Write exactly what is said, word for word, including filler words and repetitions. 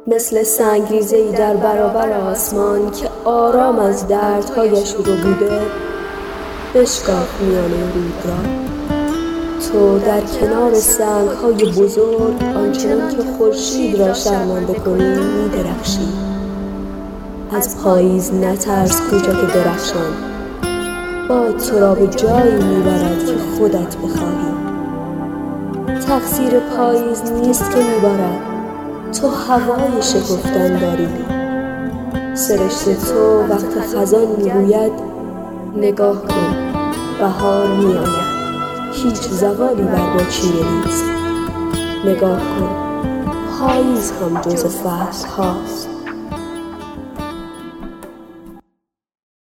مثل سنگریزه‌ای در برابر آسمان که آرام از دردهایش رو بوده، بشکاف میانه رود را. تو در کنار سنگ‌های بزرگ آنچنان که خورشید را شرمنده کنی می‌درخشی. از پاییز نترس کوچک درخشان، باد تو را به جایی میبرد که خودت بخواهی. تقصیر پاییز نیست که میبارد، تو هوای شکفتن داری. سرشت تو وقت خزان میگوید نگاه کن، بهار میآید، هیچ زوالی بر ما چیره نیست. نگاه کن، پاییز هم جز فصل هاست.